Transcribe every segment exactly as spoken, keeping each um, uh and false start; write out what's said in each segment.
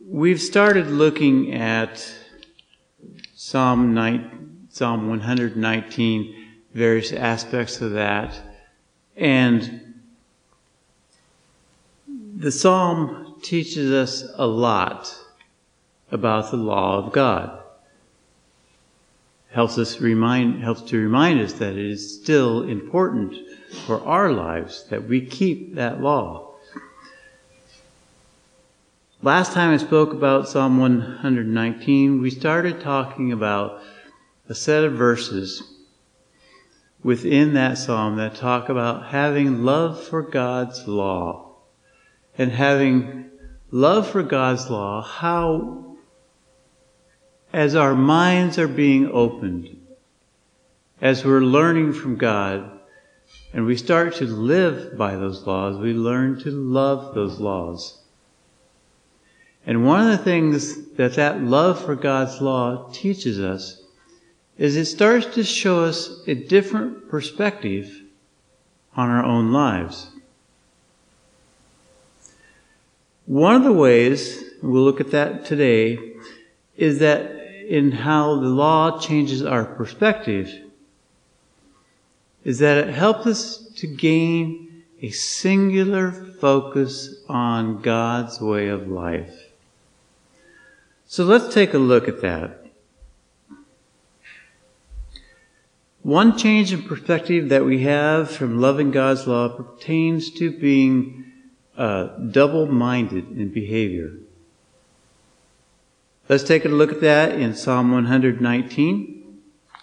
We've started looking at Psalm nine, Psalm one hundred nineteen, various aspects of that, and the Psalm teaches us a lot about the law of God. Helps us remind, helps to remind us that it is still important for our lives that we keep that law. Last time I spoke about Psalm one hundred nineteen, we started talking about a set of verses within that psalm that talk about having love for God's law. And having love for God's law, how, as our minds are being opened, as we're learning from God, and we start to live by those laws, we learn to love those laws. And one of the things that that love for God's law teaches us is it starts to show us a different perspective on our own lives. One of the ways, we'll look at that today, is that in how the law changes our perspective, is that it helps us to gain a singular focus on God's way of life. So let's take a look at that. One change in perspective that we have from loving God's law pertains to being uh, double-minded in behavior. Let's take a look at that in Psalm one hundred nineteen.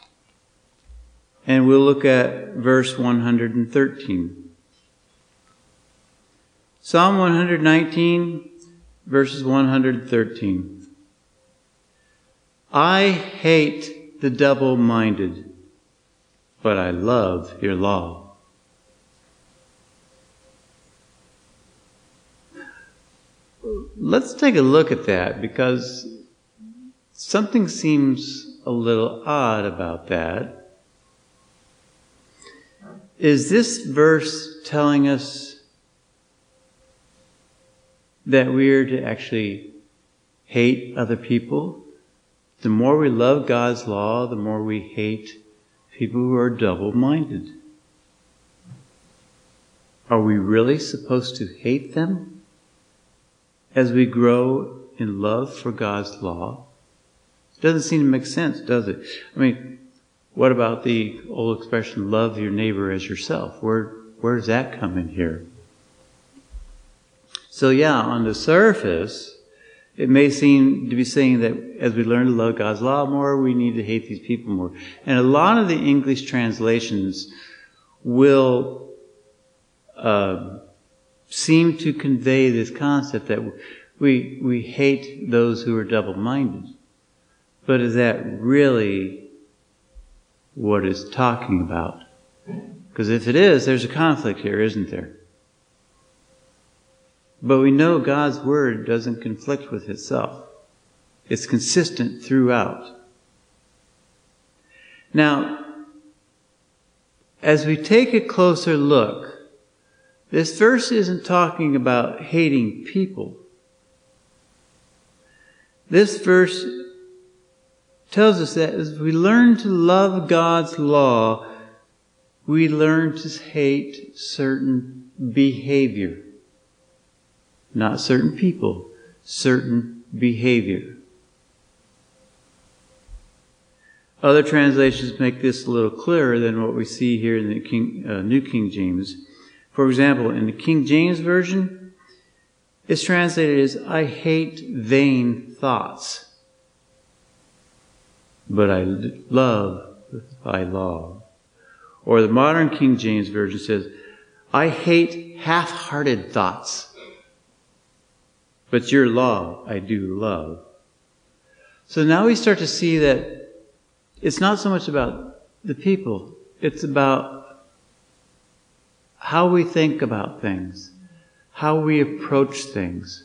And we'll look at verse one hundred thirteen. Psalm one hundred nineteen, verses one hundred thirteen. I hate the double-minded, but I love your law. Let's take a look at that, because something seems a little odd about that. Is this verse telling us that we are to actually hate other people? The more we love God's law, the more we hate people who are double-minded. Are we really supposed to hate them as we grow in love for God's law? It doesn't seem to make sense, does it? I mean, what about the old expression, love your neighbor as yourself? Where, where does that come in here? So yeah, on the surface, it may seem to be saying that as we learn to love God's law more, we need to hate these people more. And a lot of the English translations will uh, seem to convey this concept that we we hate those who are double-minded. But is that really what it's talking about? Because if it is, there's a conflict here, isn't there? But we know God's Word doesn't conflict with itself. It's consistent throughout. Now, as we take a closer look, this verse isn't talking about hating people. This verse tells us that as we learn to love God's law, we learn to hate certain behavior. Not certain people, certain behavior. Other translations make this a little clearer than what we see here in the King, uh, New King James. For example, in the King James Version, it's translated as, I hate vain thoughts, but I love thy law. Or the modern King James Version says, I hate half-hearted thoughts, but your law I do love. So now we start to see that it's not so much about the people. It's about how we think about things, how we approach things.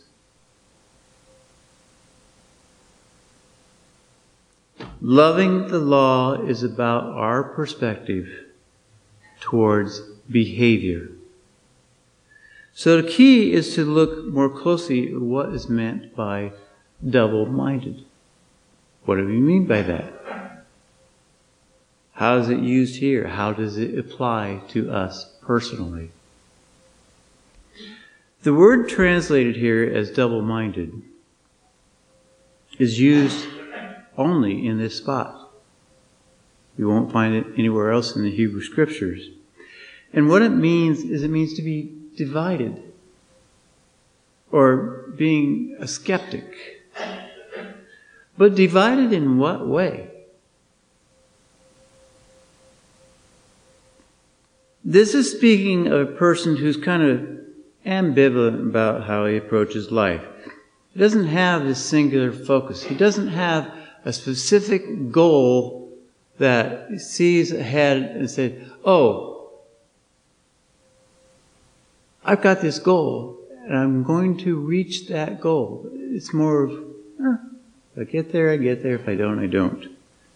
Loving the law is about our perspective towards behavior. So the key is to look more closely at what is meant by double-minded. What do we mean by that? How is it used here? How does it apply to us personally? The word translated here as double-minded is used only in this spot. You won't find it anywhere else in the Hebrew Scriptures. And what it means is it means to be divided or being a skeptic. But divided in what way? This is speaking of a person who's kind of ambivalent about how he approaches life. He doesn't have this singular focus. He doesn't have a specific goal that he sees ahead and says, oh, I've got this goal and I'm going to reach that goal. It's more of, eh, if I get there, I get there. If I don't, I don't.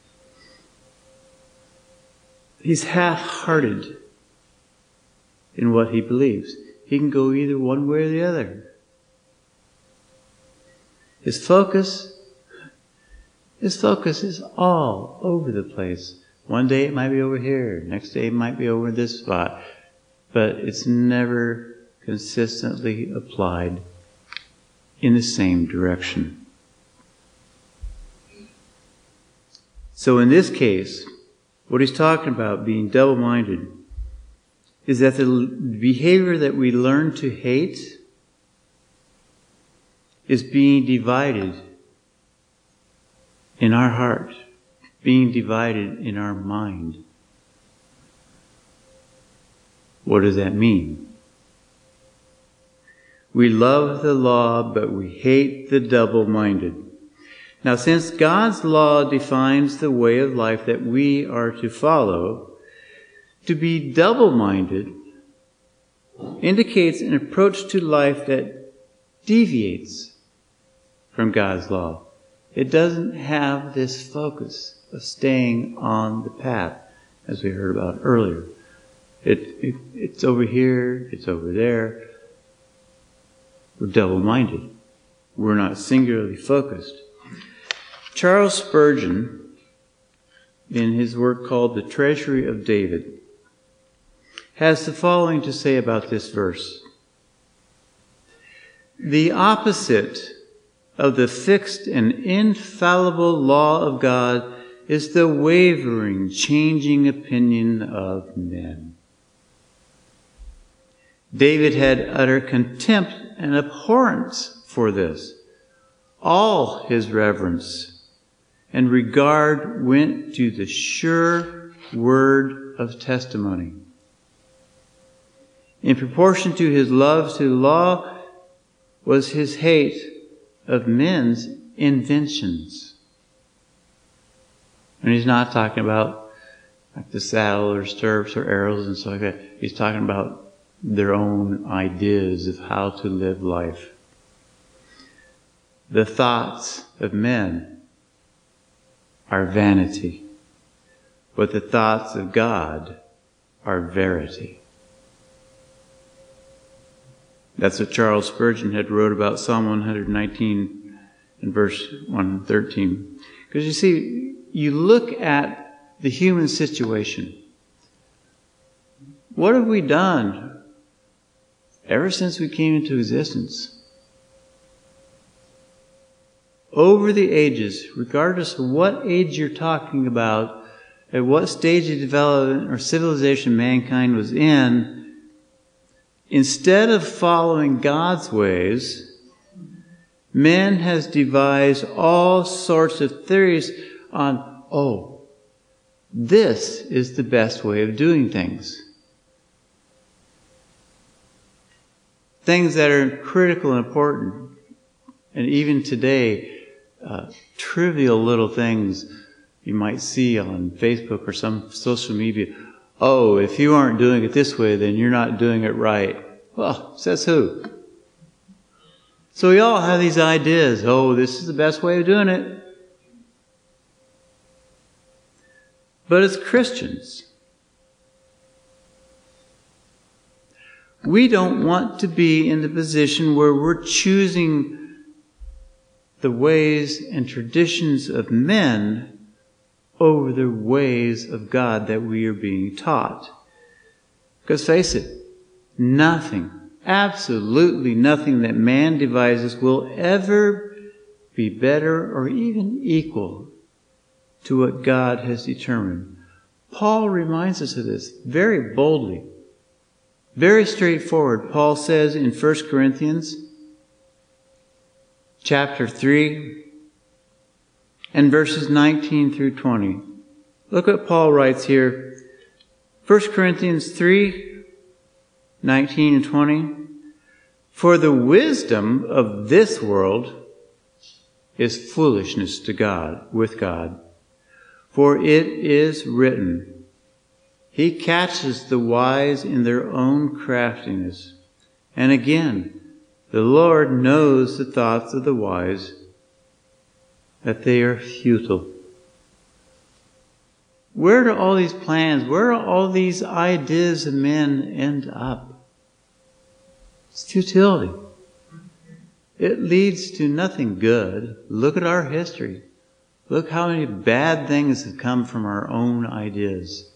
He's half-hearted in what he believes. He can go either one way or the other. His focus, his focus is all over the place. One day it might be over here. Next day it might be over this spot. But it's never consistently applied in the same direction. So in this case, what he's talking about, being double-minded, is that the behavior that we learn to hate is being divided in our heart, being divided in our mind. What does that mean? We love the law, but we hate the double-minded. Now, since God's law defines the way of life that we are to follow, to be double-minded indicates an approach to life that deviates from God's law. It doesn't have this focus of staying on the path, as we heard about earlier. It, it it's over here, it's over there. We're double-minded. We're not singularly focused. Charles Spurgeon, in his work called The Treasury of David, has the following to say about this verse. The opposite of the fixed and infallible law of God is the wavering, changing opinion of men. David had utter contempt and abhorrence for this. All his reverence and regard went to the sure word of testimony. In proportion to his love to the law was his hate of men's inventions. And he's not talking about like the saddle or stirrups or arrows and stuff like that. He's talking about their own ideas of how to live life. The thoughts of men are vanity, but the thoughts of God are verity. That's what Charles Spurgeon had wrote about Psalm one nineteen in verse one thirteen. Because you see, you look at the human situation. What have we done ever since we came into existence? Over the ages, regardless of what age you're talking about, at what stage of development or civilization mankind was in, instead of following God's ways, man has devised all sorts of theories on, oh, this is the best way of doing things. Things that are critical and important. And even today, uh, trivial little things you might see on Facebook or some social media. Oh, if you aren't doing it this way, then you're not doing it right. Well, says who? So we all have these ideas. Oh, this is the best way of doing it. But as Christians, we don't want to be in the position where we're choosing the ways and traditions of men over the ways of God that we are being taught. Because face it, nothing, absolutely nothing that man devises will ever be better or even equal to what God has determined. Paul reminds us of this very boldly, very straightforward. Paul says in First Corinthians chapter three and verses nineteen through twenty. Look what Paul writes here. First Corinthians three, nineteen and twenty. For the wisdom of this world is foolishness to God, with God. For it is written, He catches the wise in their own craftiness. And again, the Lord knows the thoughts of the wise, that they are futile. Where do all these plans, where do all these ideas of men end up? It's futility. It leads to nothing good. Look at our history. Look how many bad things have come from our own ideas.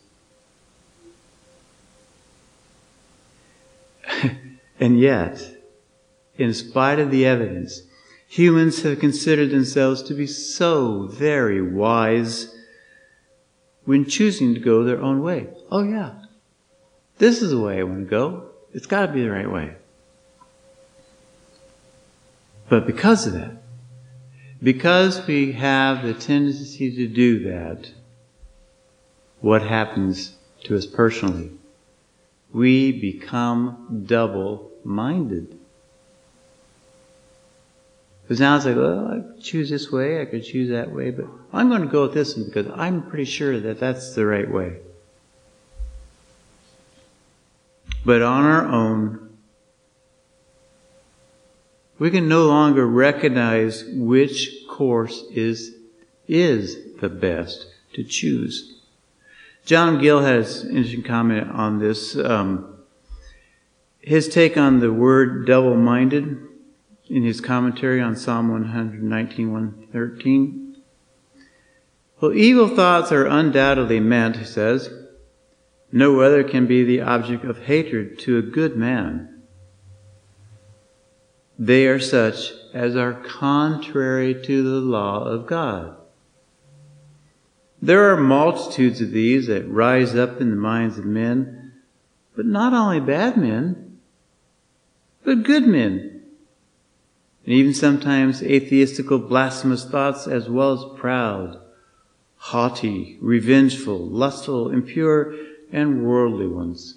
And yet, in spite of the evidence, humans have considered themselves to be so very wise when choosing to go their own way. Oh yeah, this is the way I want to go. It's got to be the right way. But because of that, because we have the tendency to do that, what happens to us personally? We become double-minded. Because now it's like, well, I could choose this way, I could choose that way, but I'm going to go with this one because I'm pretty sure that that's the right way. But on our own, we can no longer recognize which course is, is the best to choose. John Gill has an interesting comment on this. Um, his take on the word double-minded in his commentary on Psalm one nineteen, one thirteen. Well, evil thoughts are undoubtedly meant, he says. No other can be the object of hatred to a good man. They are such as are contrary to the law of God. There are multitudes of these that rise up in the minds of men, but not only bad men, but good men. And even sometimes atheistical, blasphemous thoughts, as well as proud, haughty, revengeful, lustful, impure, and worldly ones,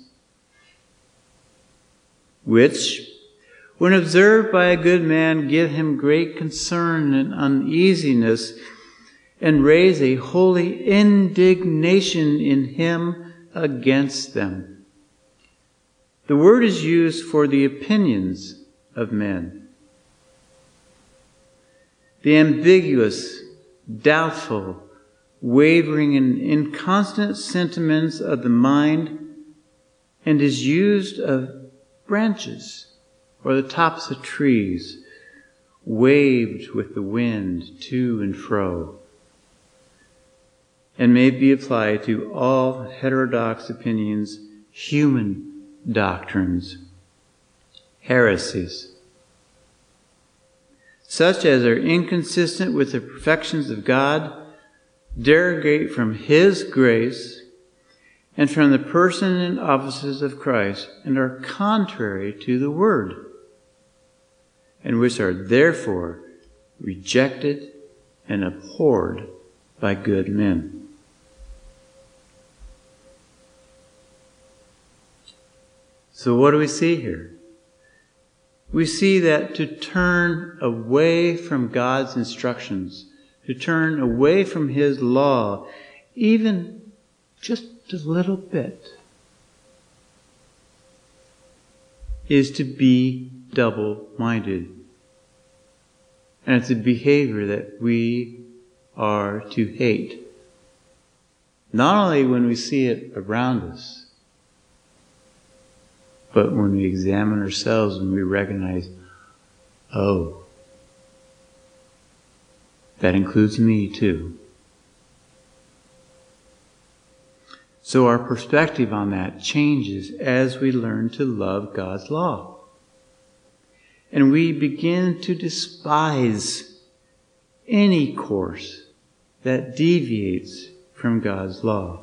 which, when observed by a good man, give him great concern and uneasiness, and raise a holy indignation in him against them. The word is used for the opinions of men. The ambiguous, doubtful, wavering, and inconstant sentiments of the mind, and is used of branches or the tops of trees, waved with the wind to and fro, and may be applied to all heterodox opinions, human doctrines, heresies, such as are inconsistent with the perfections of God, derogate from His grace, and from the person and offices of Christ, and are contrary to the Word, and which are therefore rejected and abhorred by good men. So what do we see here? We see that to turn away from God's instructions, to turn away from His law, even just a little bit, is to be double-minded. And it's a behavior that we are to hate. Not only when we see it around us, but when we examine ourselves and we recognize, oh, That includes me too. So our perspective on that changes as we learn to love God's law. And we begin to despise any course that deviates from God's law.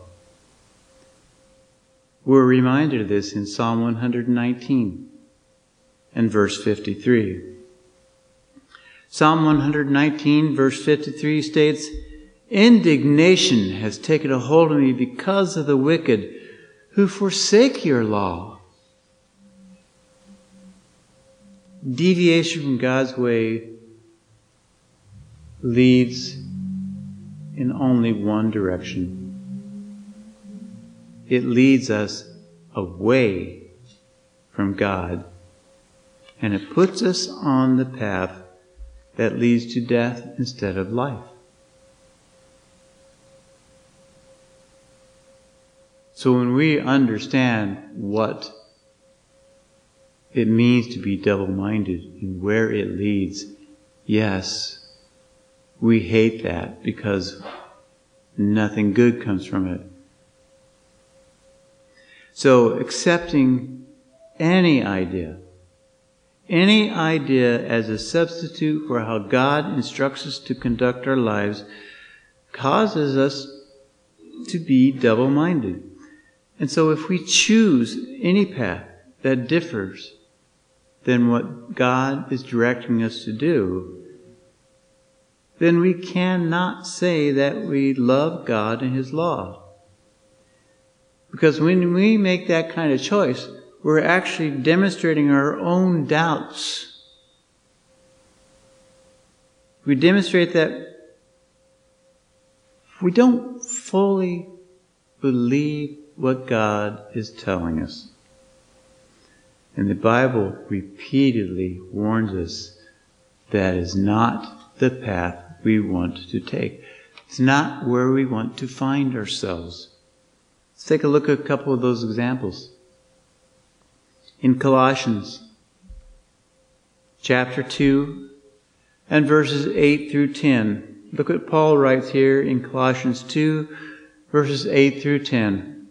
We're reminded of this in Psalm one nineteen and verse fifty-three. Psalm one nineteen verse fifty-three states, "Indignation has taken a hold of me because of the wicked who forsake your law." Deviation from God's way leads in only one direction. It leads us away from God, and it puts us on the path that leads to death instead of life. So when we understand what it means to be double-minded and where it leads, yes, we hate that because nothing good comes from it. So accepting any idea, any idea as a substitute for how God instructs us to conduct our lives causes us to be double-minded. And so if we choose any path that differs than what God is directing us to do, then we cannot say that we love God and His law. Because when we make that kind of choice, we're actually demonstrating our own doubts. We demonstrate that we don't fully believe what God is telling us. And the Bible repeatedly warns us that is not the path we want to take. It's not where we want to find ourselves. Let's take a look at a couple of those examples. In Colossians chapter two and verses eight through ten. Look what Paul writes here in Colossians two, verses eight through ten.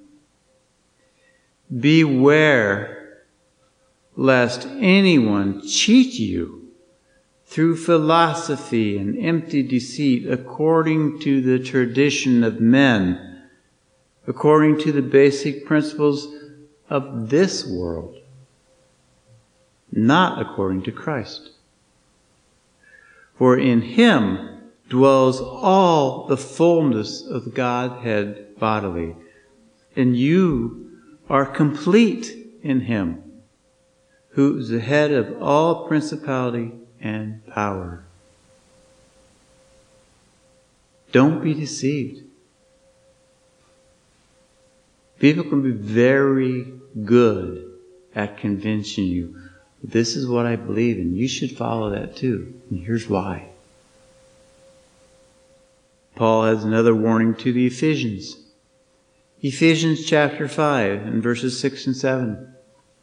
"Beware lest anyone cheat you through philosophy and empty deceit, according to the tradition of men, according to the basic principles of this world, not according to Christ. For in Him dwells all the fullness of the Godhead bodily, and you are complete in Him, who is the head of all principality and power." Don't be deceived. People can be very good at convincing you, this is what I believe and you should follow that too. And here's why. Paul has another warning to the Ephesians. Ephesians chapter five and verses six and seven.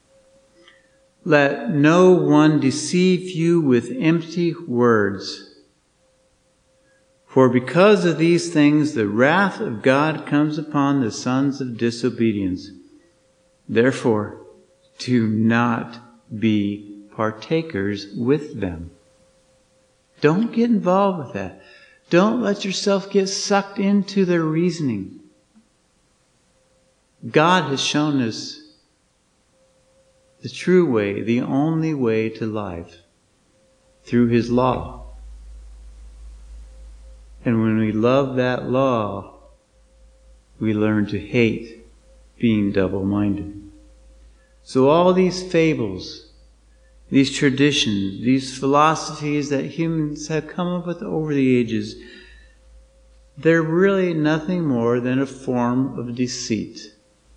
"Let no one deceive you with empty words. For because of these things the wrath of God comes upon the sons of disobedience. Therefore, do not be partakers with them." Don't get involved with that. Don't let yourself get sucked into their reasoning. God has shown us the true way, the only way to life, through His law. And when we love that law, we learn to hate being double-minded. So all these fables, these traditions, these philosophies that humans have come up with over the ages, they're really nothing more than a form of deceit,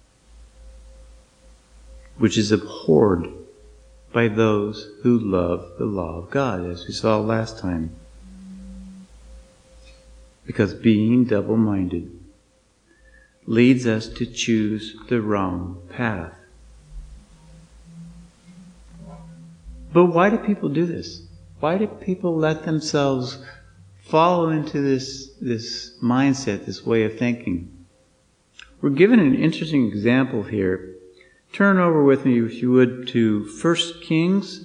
which is abhorred by those who love the law of God, as we saw last time. Because being double-minded leads us to choose the wrong path. But why do people do this? Why do people let themselves follow into this, this mindset, this way of thinking. We're given an interesting example here. Turn over with me, if you would, to First Kings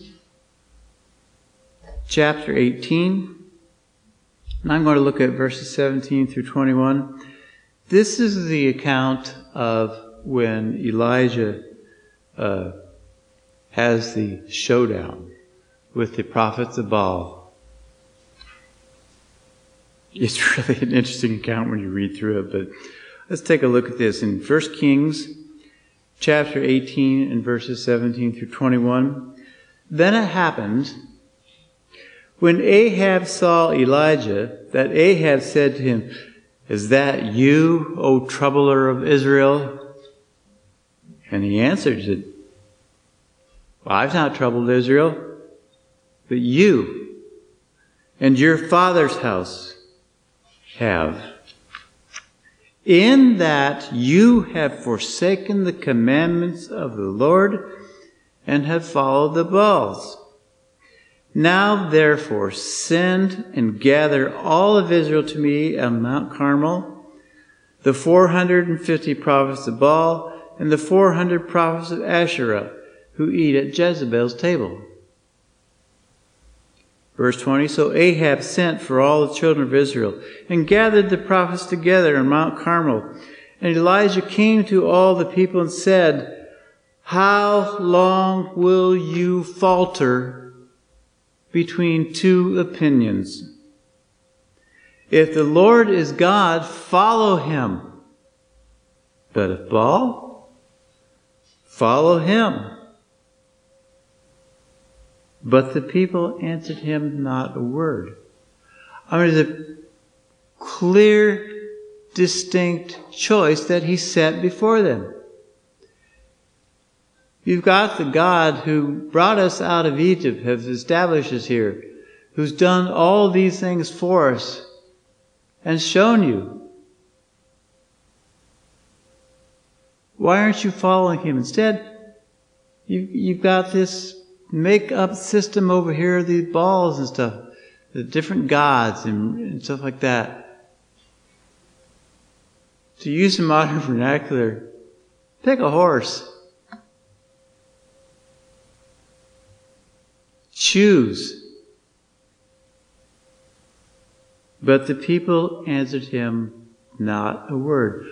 chapter eighteen. And I'm going to look at verses seventeen through twenty-one. This is the account of when Elijah uh, has the showdown with the prophets of Baal. It's really an interesting account when you read through it, but let's take a look at this. In First Kings chapter eighteen and verses seventeen through twenty-one. Then it happened, when Ahab saw Elijah, that Ahab said to him, "Is that you, O troubler of Israel?" And he answered, "Well, I've not troubled Israel, but you and your father's house have. In that you have forsaken the commandments of the Lord and have followed the Baals. Now, therefore, send and gather all of Israel to me on Mount Carmel, the four hundred and fifty prophets of Baal and the four hundred prophets of Asherah who eat at Jezebel's table." Verse twenty, "So Ahab sent for all the children of Israel and gathered the prophets together on Mount Carmel. And Elijah came to all the people and said, 'How long will you falter between two opinions? If the Lord is God, follow him. But if Baal, follow him.' But the people answered him not a word." I mean, there's a clear, distinct choice that he set before them. You've got the God who brought us out of Egypt, has established us here, who's done all these things for us and shown you. Why aren't you following him? Instead, you, you've got this make-up system over here, these balls and stuff, the different gods and, and stuff like that. To use some modern vernacular, pick a horse. Choose. But the people answered him not a word.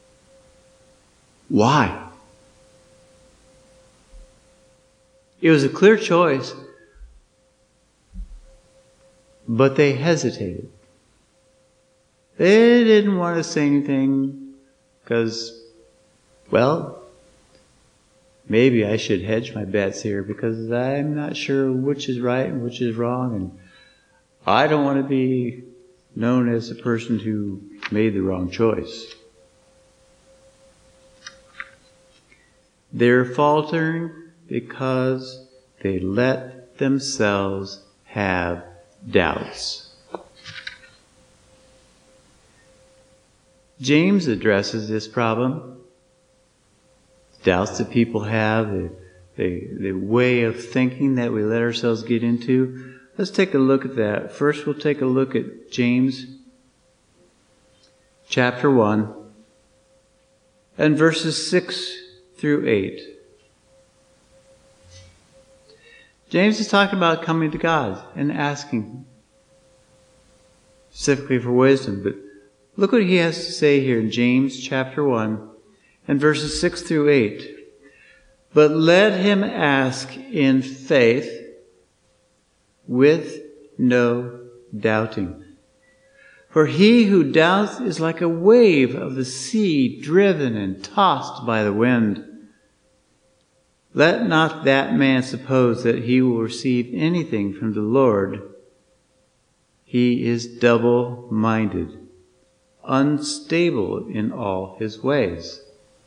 Why? It was a clear choice, but they hesitated. They didn't want to say anything because, well, maybe I should hedge my bets here because I'm not sure which is right and which is wrong, and I don't want to be known as the person who made the wrong choice. They're faltering because they let themselves have doubts. James addresses this problem. Doubts that people have, the, the, the way of thinking that we let ourselves get into. Let's take a look at that. First, we'll take a look at James chapter one and verses six through eight. James is talking about coming to God and asking specifically for wisdom. But look what he has to say here in James chapter one and verses six through eight. "But let him ask in faith with no doubting. For he who doubts is like a wave of the sea driven and tossed by the wind. Let not that man suppose that he will receive anything from the Lord. He is double-minded, unstable in all his ways."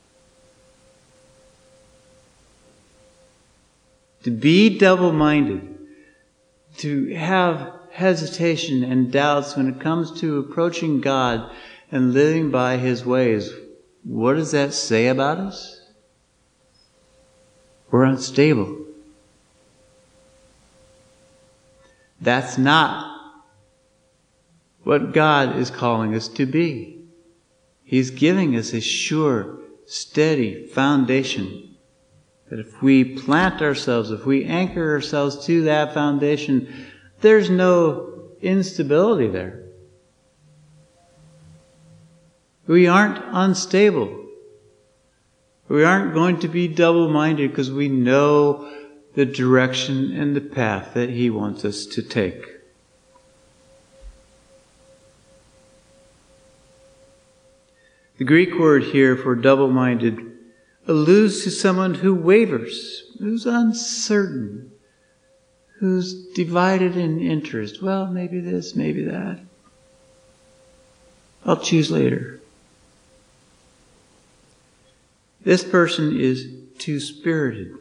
To be double-minded, to have hesitation and doubts when it comes to approaching God and living by his ways, what does that say about us? We're unstable. That's not what God is calling us to be. He's giving us a sure, steady foundation that if we plant ourselves, if we anchor ourselves to that foundation, there's no instability there. We aren't unstable. We aren't going to be double-minded because we know the direction and the path that He wants us to take. The Greek word here for double-minded alludes to someone who wavers, who's uncertain, who's divided in interest. Well, maybe this, maybe that. I'll choose later. This person is two-spirited,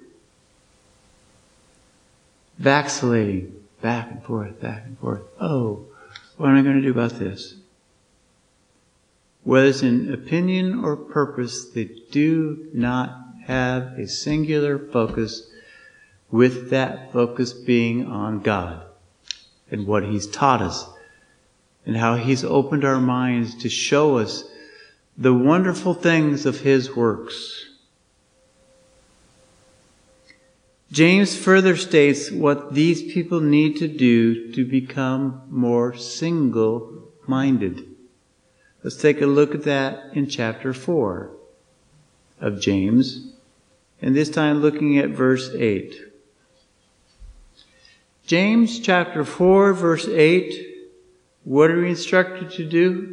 vacillating back and forth, back and forth. Oh, what am I going to do about this? Whether it's in opinion or purpose, they do not have a singular focus, with that focus being on God and what He's taught us and how He's opened our minds to show us the wonderful things of His works. James further states what these people need to do to become more single-minded. Let's take a look at that in chapter four of James, and this time looking at verse eight. James chapter four, verse eight, what are we instructed to do?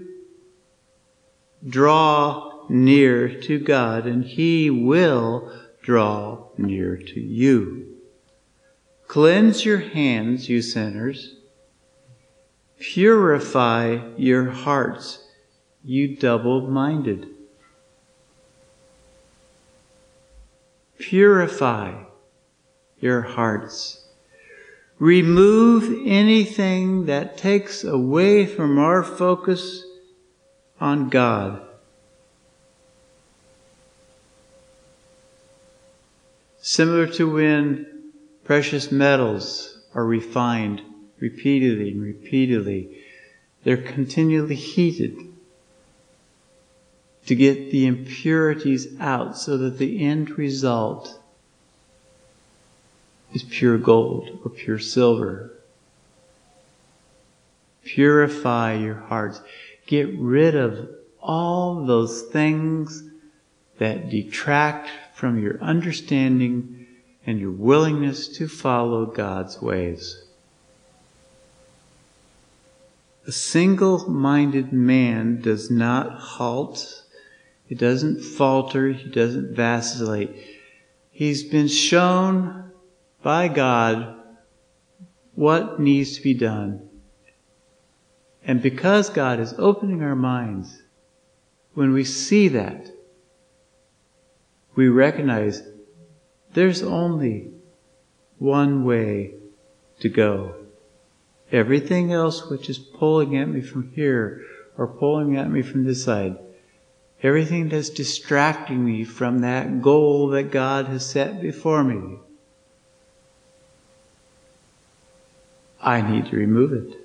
Draw near to God, and He will draw near to you. Cleanse your hands, you sinners. Purify your hearts, you double-minded. Purify your hearts. Remove anything that takes away from our focus on God. Similar to when precious metals are refined repeatedly and repeatedly, they're continually heated to get the impurities out so that the end result is pure gold or pure silver. Purify your hearts. Get rid of all those things that detract from your understanding and your willingness to follow God's ways. A single-minded man does not halt. He doesn't falter. He doesn't vacillate. He's been shown by God what needs to be done. And because God is opening our minds, when we see that, we recognize there's only one way to go. Everything else which is pulling at me from here or pulling at me from this side, everything that's distracting me from that goal that God has set before me, I need to remove it.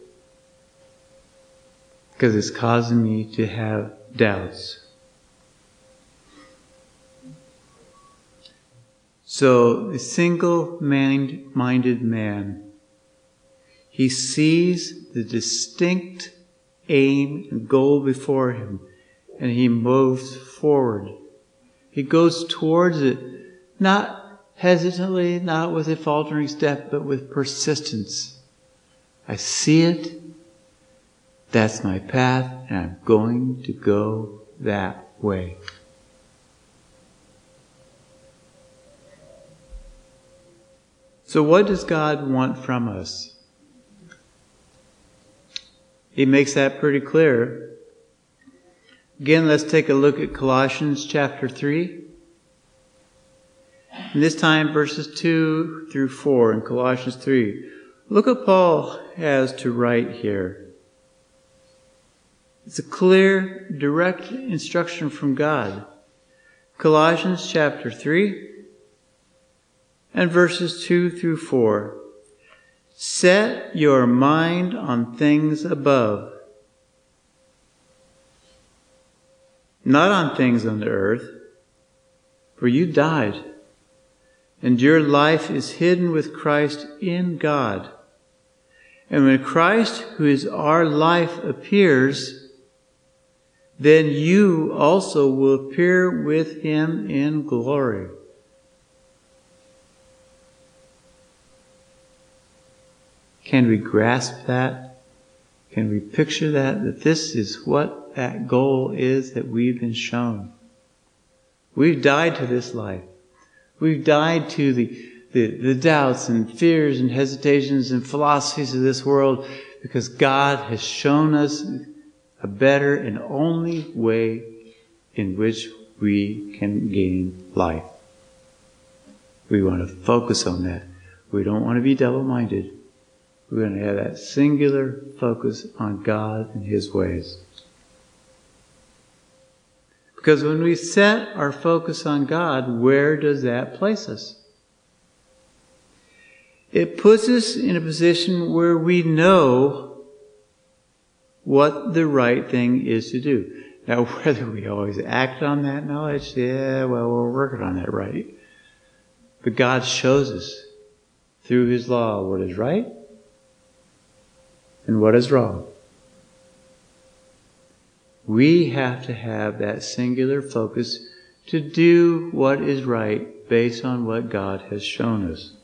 Because it's causing me to have doubts. So, the single-minded man, he sees the distinct aim and goal before him, and he moves forward. He goes towards it, not hesitantly, not with a faltering step, but with persistence. I see it. That's my path, and I'm going to go that way. So what does God want from us? He makes that pretty clear. Again, let's take a look at Colossians chapter three. And this time verses two through four in Colossians three. Look what Paul has to write here. It's a clear, direct instruction from God. Colossians chapter three and verses two through four. Set your mind on things above, not on things on the earth, for you died, and your life is hidden with Christ in God. And when Christ, who is our life, appears, then you also will appear with him in glory. Can we grasp that? Can we picture that? That this is what that goal is that we've been shown. We've died to this life. We've died to the, the, the doubts and fears and hesitations and philosophies of this world because God has shown us a better and only way in which we can gain life. We want to focus on that. We don't want to be double-minded. We're going to have that singular focus on God and his ways. Because when we set our focus on God, where does that place us? It puts us in a position where we know what the right thing is to do. Now, whether we always act on that knowledge, yeah, well, we're working on that, right? But God shows us through his law what is right and what is wrong. We have to have that singular focus to do what is right based on what God has shown us.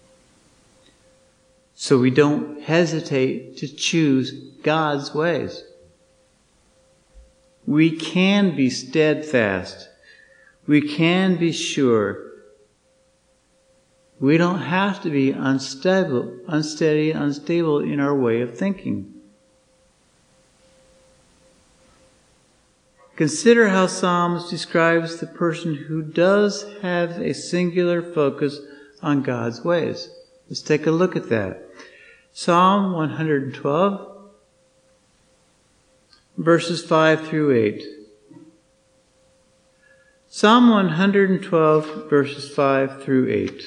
So we don't hesitate to choose God's ways. We can be steadfast. We can be sure. We don't have to be unstable, unsteady, unstable in our way of thinking. Consider how Psalms describes the person who does have a singular focus on God's ways. Let's take a look at that. Psalm one hundred twelve, verses five through eight. Psalm one hundred twelve, verses five through eight.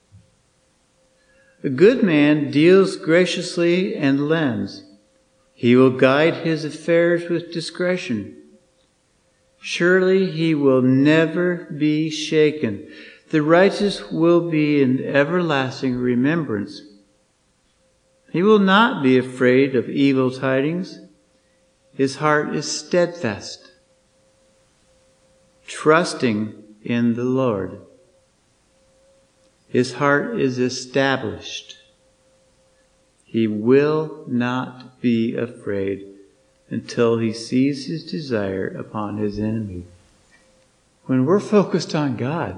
A good man deals graciously and lends. He will guide his affairs with discretion. Surely he will never be shaken. The righteous will be in everlasting remembrance. He will not be afraid of evil tidings. His heart is steadfast, trusting in the Lord. His heart is established. He will not be afraid until he sees his desire upon his enemy. When we're focused on God,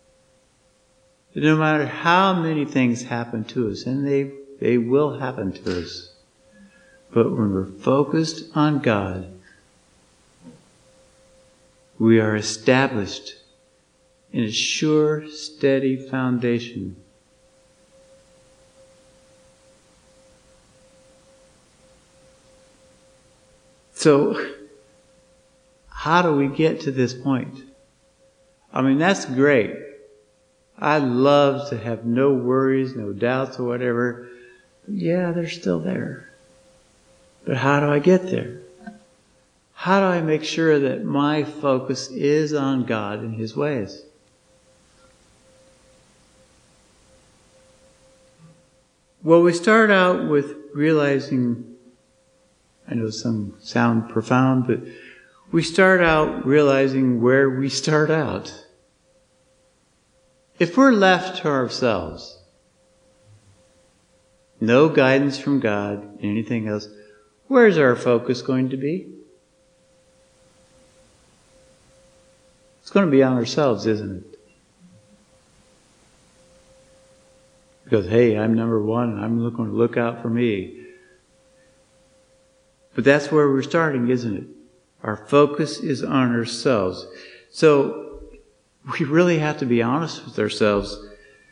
no matter how many things happen to us, and they, they will happen to us, but when we're focused on God, we are established in a sure, steady foundation. So, how do we get to this point? I mean, that's great. I'd love to have no worries, no doubts or whatever. Yeah, they're still there. But how do I get there? How do I make sure that my focus is on God and his ways? Well, we start out with realizing, I know some sound profound, but we start out realizing where we start out. If we're left to ourselves, no guidance from God, anything else, where's our focus going to be? It's going to be on ourselves, isn't it? Because, hey, I'm number one, and I'm going to look out for me. But that's where we're starting, isn't it? Our focus is on ourselves. So we really have to be honest with ourselves.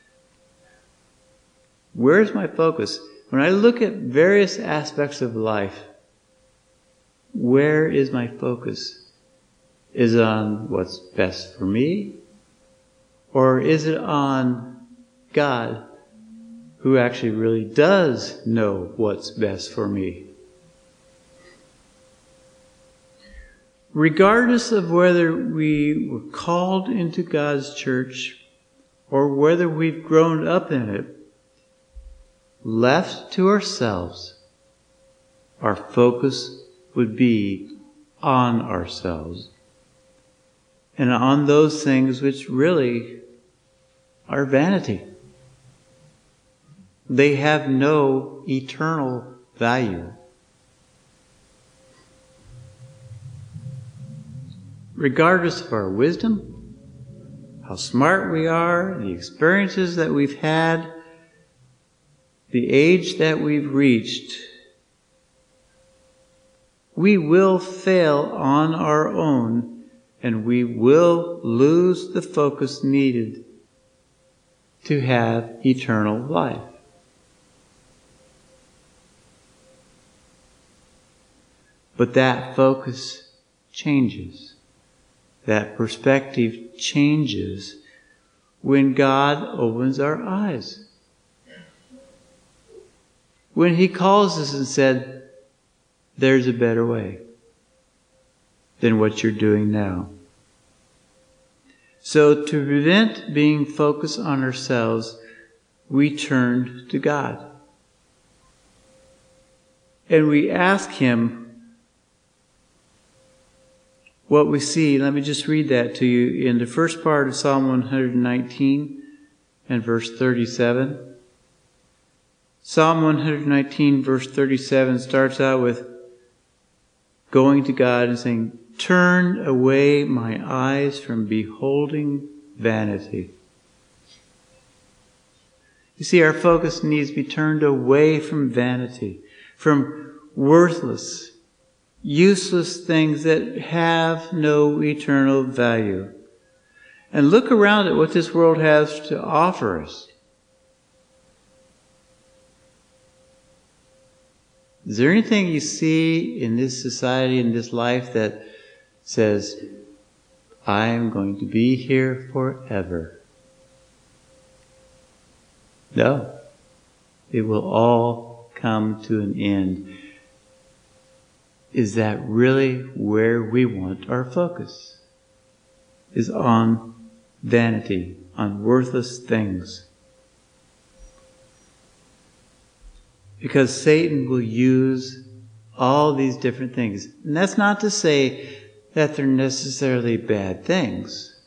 Where's my focus? When I look at various aspects of life, where is my focus? Is it on what's best for me? Or is it on God, who actually really does know what's best for me? regardless of whether we were called into God's church or whether we've grown up in it, left to ourselves, our focus would be on ourselves and on those things which really are vanity. They have no eternal value. Regardless of our wisdom, how smart we are, the experiences that we've had, the age that we've reached, we will fail on our own, and we will lose the focus needed to have eternal life. But that focus changes. That perspective changes when God opens our eyes. When He calls us and said, there's a better way than what you're doing now. So to prevent being focused on ourselves, we turned to God. And we ask Him what we see. Let me just read that to you in the first part of Psalm one nineteen and verse thirty-seven. Psalm one nineteen verse thirty-seven starts out with going to God and saying, "Turn away my eyes from beholding vanity." You see, our focus needs to be turned away from vanity, from worthless, useless things that have no eternal value. And look around at what this world has to offer us. Is there anything you see in this society, in this life, that says, I am going to be here forever? No. It will all come to an end. Is that really where we want our focus? Is on vanity, on worthless things. Because Satan will use all these different things. And that's not to say that they're necessarily bad things.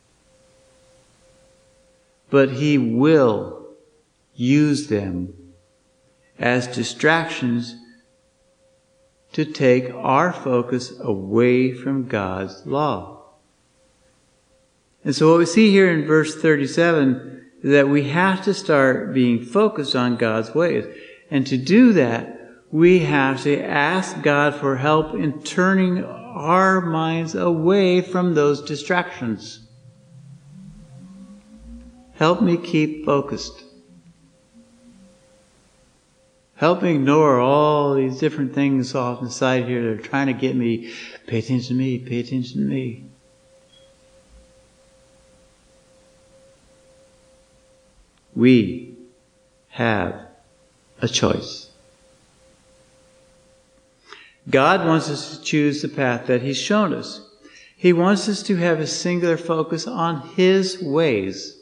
But he will use them as distractions to take our focus away from God's law. And so what we see here in verse thirty-seven is that we have to start being focused on God's ways. And to do that, we have to ask God for help in turning our minds away from those distractions. Help me keep focused. Help me ignore all these different things off the side here that are trying to get me, pay attention to me, pay attention to me. We have a choice. God wants us to choose the path that He's shown us. He wants us to have a singular focus on His ways.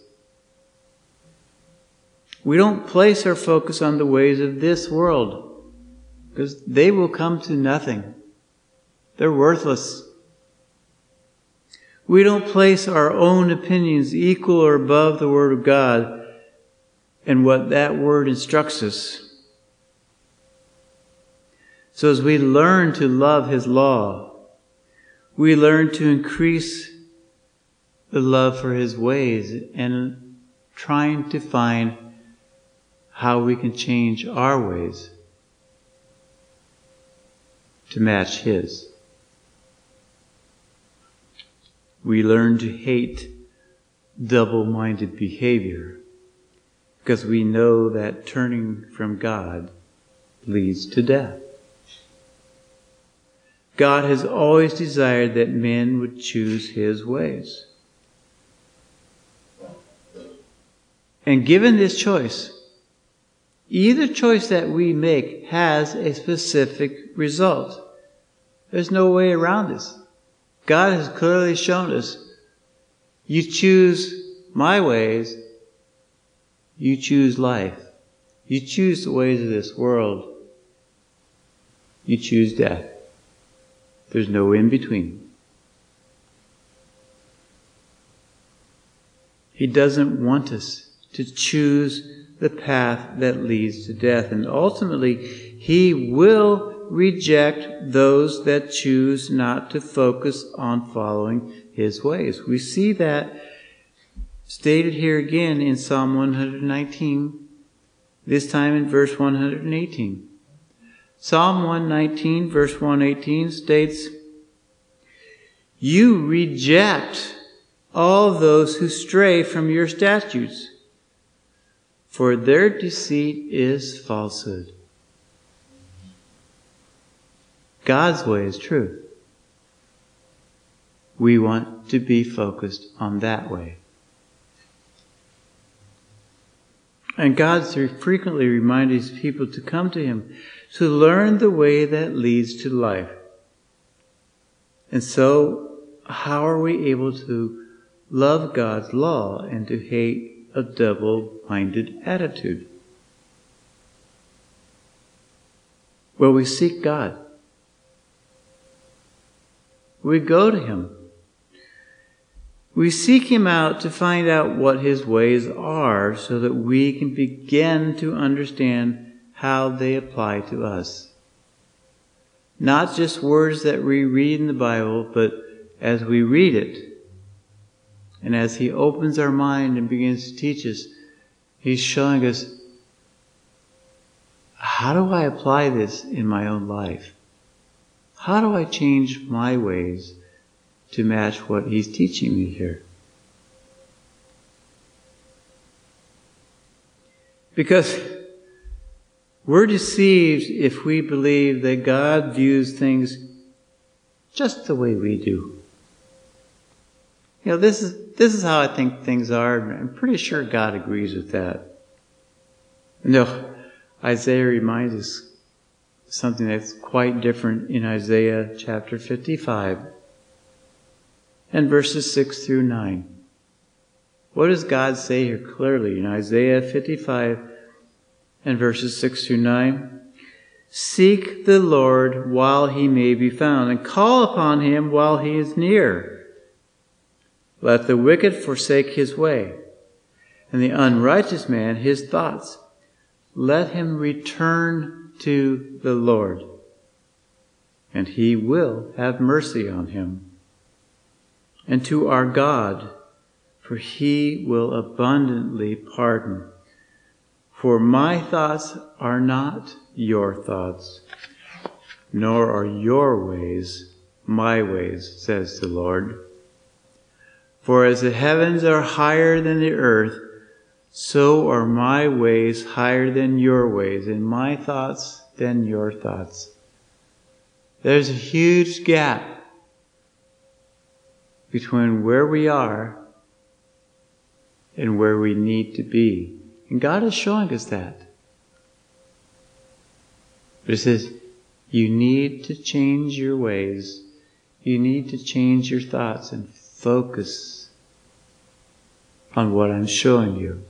We don't place our focus on the ways of this world, because they will come to nothing. They're worthless. We don't place our own opinions equal or above the Word of God and what that Word instructs us. So as we learn to love His law, we learn to increase the love for His ways and trying to find how we can change our ways to match His. We learn to hate double-minded behavior because we know that turning from God leads to death. God has always desired that men would choose His ways. And given this choice, either choice that we make has a specific result. There's no way around this. God has clearly shown us, you choose my ways, you choose life. You choose the ways of this world, you choose death. There's no in between. He doesn't want us to choose the path that leads to death. And ultimately, He will reject those that choose not to focus on following His ways. We see that stated here again in Psalm one nineteen, this time in verse one eighteen. Psalm one nineteen, verse one eighteen states, "You reject all those who stray from your statutes, for their deceit is falsehood." God's way is truth. We want to be focused on that way. And God frequently reminds His people to come to Him, to learn the way that leads to life. And so, how are we able to love God's law and to hate a double-minded attitude? Well, we seek God. We go to Him. We seek Him out to find out what His ways are so that we can begin to understand how they apply to us. Not just words that we read in the Bible, but as we read it, and as He opens our mind and begins to teach us, He's showing us, how do I apply this in my own life? How do I change my ways to match what He's teaching me here? Because we're deceived if we believe that God views things just the way we do. You know, this is this is how I think things are, and I'm pretty sure God agrees with that. No, Isaiah reminds us something that's quite different in Isaiah chapter fifty-five and verses six through nine. What does God say here clearly in Isaiah fifty-five and verses six through nine? "Seek the Lord while He may be found, and call upon Him while He is near. Let the wicked forsake his way, and the unrighteous man his thoughts. Let him return to the Lord, and He will have mercy on him, and to our God, for He will abundantly pardon. For my thoughts are not your thoughts, nor are your ways my ways, says the Lord. For as the heavens are higher than the earth, so are my ways higher than your ways, and my thoughts than your thoughts." There's a huge gap between where we are and where we need to be. And God is showing us that. But He says, you need to change your ways. You need to change your thoughts and focus on what I'm showing you.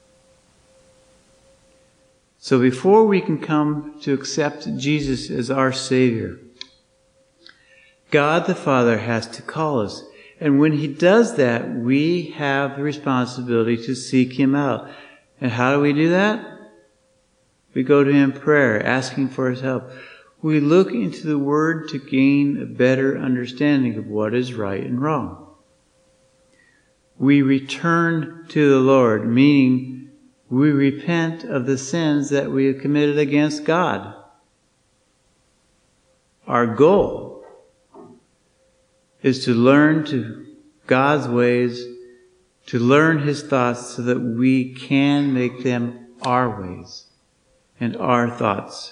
So before we can come to accept Jesus as our Savior, God the Father has to call us. And when He does that, we have the responsibility to seek Him out. And how do we do that? We go to Him in prayer, asking for His help. We look into the Word to gain a better understanding of what is right and wrong. We return to the Lord, meaning we repent of the sins that we have committed against God. Our goal is to learn to God's ways, to learn His thoughts so that we can make them our ways and our thoughts.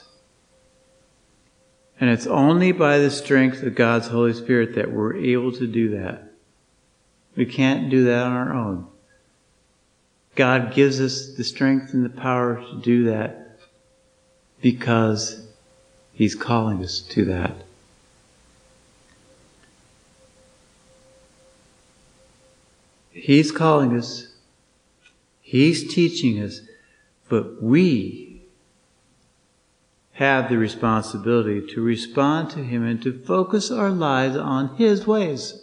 And it's only by the strength of God's Holy Spirit that we're able to do that. We can't do that on our own. God gives us the strength and the power to do that because He's calling us to that. He's calling us. He's teaching us. But we have the responsibility to respond to Him and to focus our lives on His ways.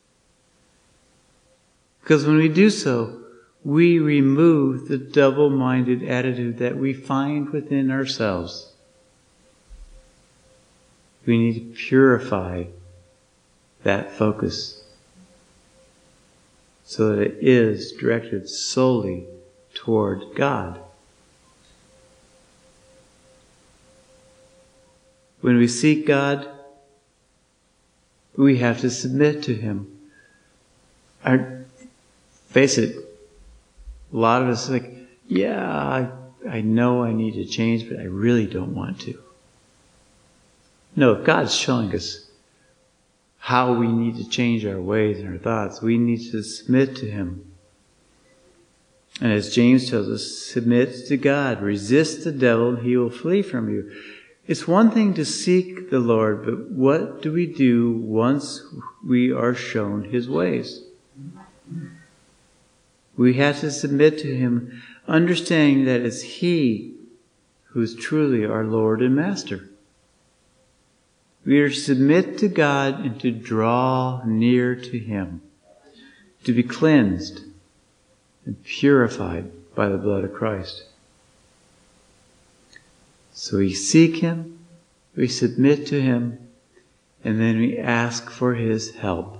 Because when we do so, we remove the double-minded attitude that we find within ourselves. We need to purify that focus so that it is directed solely toward God. When we seek God, we have to submit to Him. Our, face it, a lot of us are like, yeah, I, I know I need to change, but I really don't want to. No, if God's showing us how we need to change our ways and our thoughts, we need to submit to Him. And as James tells us, submit to God, resist the devil, and he will flee from you. It's one thing to seek the Lord, but what do we do once we are shown His ways? We have to submit to Him, understanding that it's He who is truly our Lord and Master. We are to submit to God and to draw near to Him, to be cleansed and purified by the blood of Christ. So we seek Him, we submit to Him, and then we ask for His help.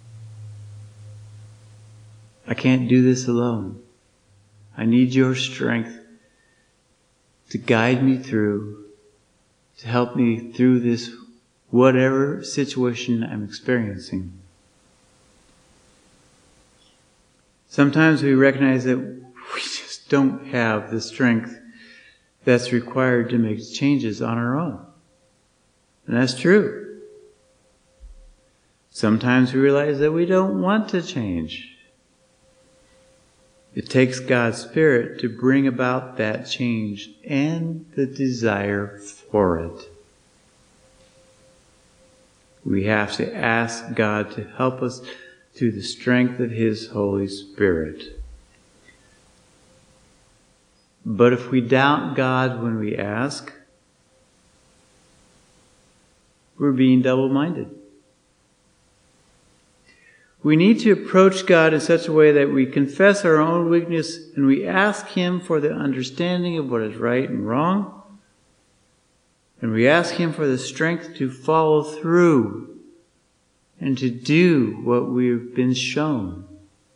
I can't do this alone. I need your strength to guide me through, to help me through this whatever situation I'm experiencing. Sometimes we recognize that we just don't have the strength that's required to make changes on our own. And that's true. Sometimes we realize that we don't want to change. It takes God's Spirit to bring about that change and the desire for it. We have to ask God to help us through the strength of His Holy Spirit. But if we doubt God when we ask, we're being double-minded. We need to approach God in such a way that we confess our own weakness and we ask Him for the understanding of what is right and wrong. And we ask Him for the strength to follow through and to do what we've been shown.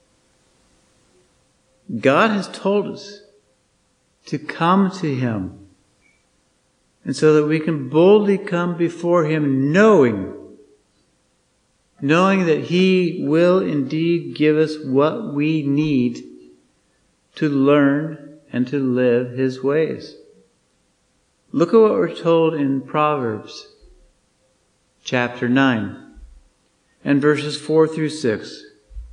God has told us to come to Him, and so that we can boldly come before Him knowing, knowing that He will indeed give us what we need to learn and to live His ways. Look at what we're told in Proverbs chapter nine and verses four through six.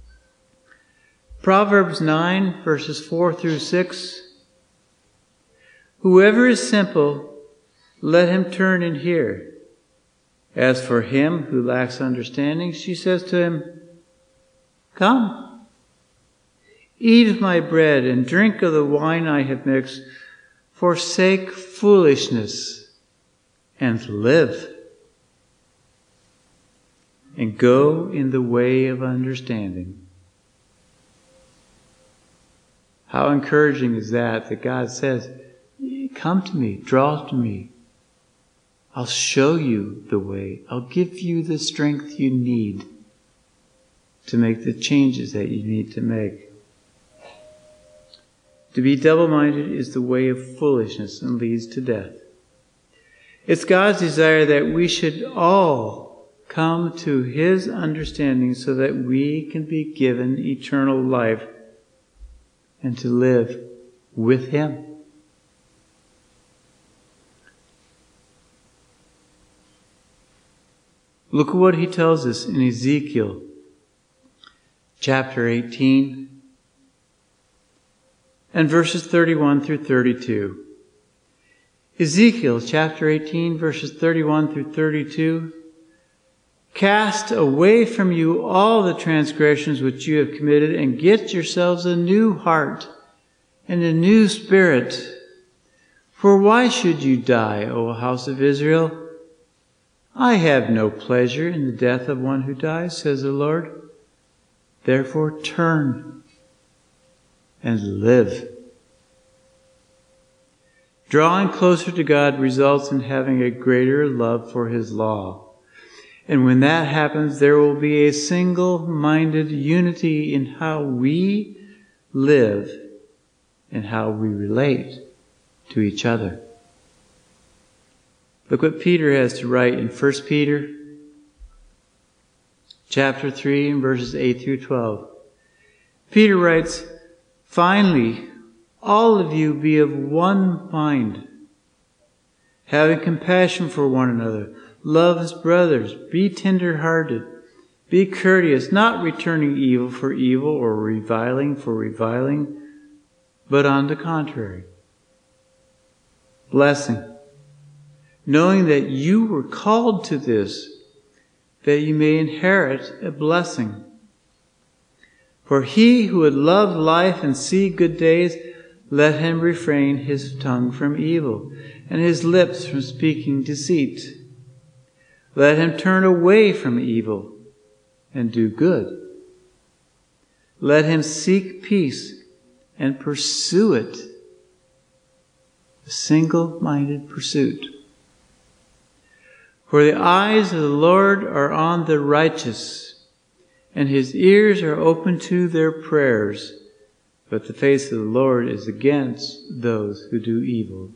Proverbs nine verses four through six. Whoever is simple, let him turn and hear. As for him who lacks understanding, she says to him, Come, eat of my bread and drink of the wine I have mixed. Forsake foolishness and live, and go in the way of understanding. How encouraging is that, that God says, come to me, draw to me. I'll show you the way. I'll give you the strength you need to make the changes that you need to make. To be double-minded is the way of foolishness and leads to death. It's God's desire that we should all come to His understanding so that we can be given eternal life and to live with Him. Look at what He tells us in Ezekiel chapter eighteen. And verses thirty-one through thirty-two. Ezekiel chapter eighteen, verses thirty-one through thirty-two Cast away from you all the transgressions which you have committed, and get yourselves a new heart and a new spirit. For why should you die, O house of Israel? I have no pleasure in the death of one who dies, says the Lord. Therefore turn and live. Drawing closer to God results in having a greater love for His law. And when that happens, there will be a single-minded unity in how we live and how we relate to each other. Look what Peter has to write in First Peter chapter three and verses eight through twelve. Peter writes, "Finally, all of you be of one mind, having compassion for one another. Love as brothers. Be tender-hearted. Be courteous, not returning evil for evil or reviling for reviling, but on the contrary, blessing, knowing that you were called to this, that you may inherit a blessing. For he who would love life and see good days, let him refrain his tongue from evil, and his lips from speaking deceit. Let him turn away from evil and do good. Let him seek peace and pursue it. A single-minded pursuit. For the eyes of the Lord are on the righteous, and His ears are open to their prayers. But the face of the Lord is against those who do evil."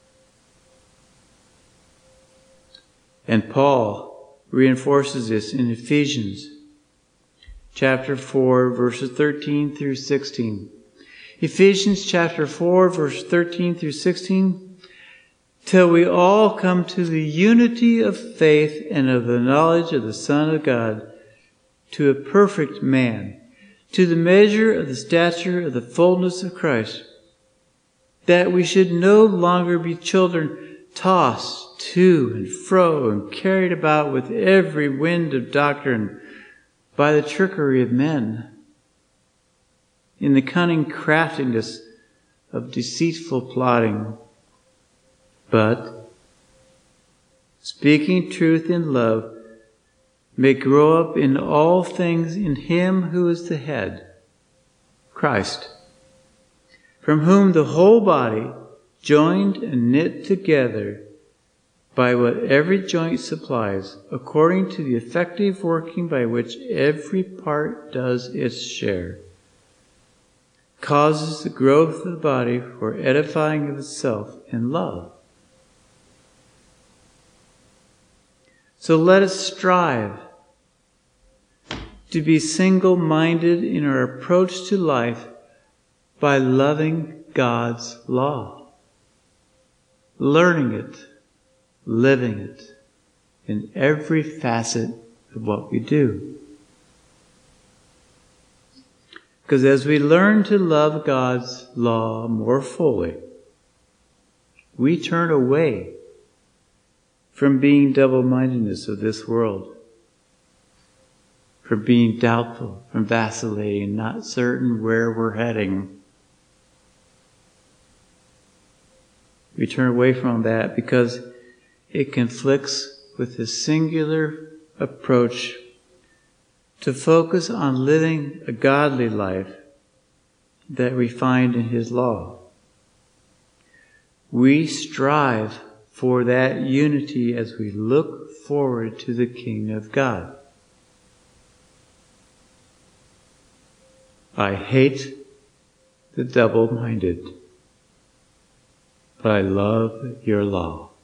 And Paul reinforces this in Ephesians chapter four, verses thirteen through sixteen. Ephesians chapter four, verse thirteen through sixteen. "Till we all come to the unity of faith and of the knowledge of the Son of God, to a perfect man, to the measure of the stature of the fullness of Christ, that we should no longer be children tossed to and fro and carried about with every wind of doctrine by the trickery of men, in the cunning craftiness of deceitful plotting, but, speaking truth in love, may grow up in all things in Him who is the head, Christ, from whom the whole body, joined and knit together by what every joint supplies, according to the effective working by which every part does its share, causes the growth of the body for edifying of itself in love. So let us strive to be single-minded in our approach to life by loving God's law, learning it, living it in every facet of what we do. Because as we learn to love God's law more fully, we turn away from being double-mindedness of this world, from being doubtful, from vacillating, not certain where we're heading. We turn away from that because it conflicts with the singular approach to focus on living a godly life that we find in His law. We strive for that unity as we look forward to the kingdom of God. I hate the double-minded, but I love your law.